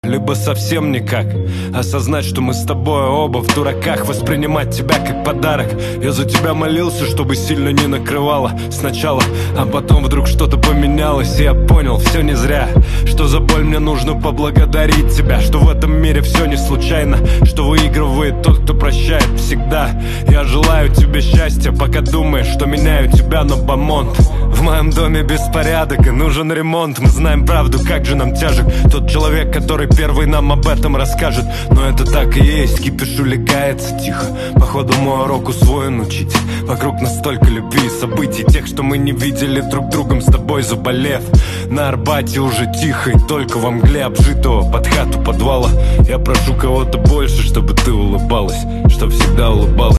либо совсем никак. Осознать, что мы с тобой оба в дураках, воспринимать тебя как подарок. Я за тебя молился, чтобы сильно не накрывало сначала, а потом вдруг что-то поменялось, и я понял, все не зря. Что за боль мне нужно поблагодарить тебя, что в этом мире все не случайно, что выигрывает тот, кто прощает всегда. Я желаю тебе счастья, пока думаешь, что меняю тебя на бомонд. В моем доме беспорядок и нужен ремонт. Мы знаем правду, как же нам тяжек тот человек, который первый нам об этом расскажет. Но это так и есть, кипиш улегается тихо. Походу мой урок усвоен, учитель. Вокруг нас столько любви и событий, тех, что мы не видели друг другом с тобой заболев. На Арбате уже тихо и только во мгле обжитого под хату подвала. Я прошу кого-то больше, чтобы ты улыбалась, чтоб всегда улыбалась.